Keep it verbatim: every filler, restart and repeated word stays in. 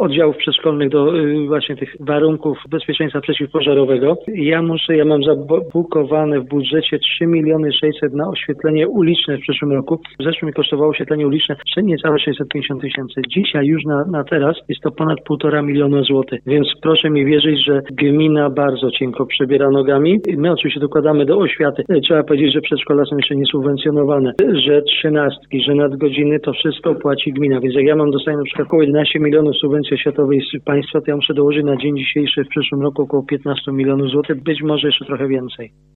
oddziałów przedszkolnych do właśnie tych warunków bezpieczeństwa przeciwpożarowego. Ja muszę, ja mam zabukowane w budżecie trzy miliony sześćset na oświetlenie uliczne w przyszłym roku. W zeszłym mi kosztowało oświetlenie uliczne niecałe sześćset pięćdziesiąt tysięcy. Dzisiaj już na, na teraz jest to ponad półtora miliona złotych. Więc proszę mi wierzyć, że gmina bardzo cienko przebiera nogami. My oczywiście dokładamy do oświaty. Trzeba powiedzieć, że przedszkola są jeszcze niesubwencjonowane, że trzynastki, że nadgodziny to wszystko płaci gmina. Więc jak ja mam dostaję na przykład około jedenaście milionów subwencji oświatowej z państwa, to ja muszę dołożyć na dzień dzisiejszy w przyszłym roku około piętnaście milionów złotych, być może jeszcze trochę więcej.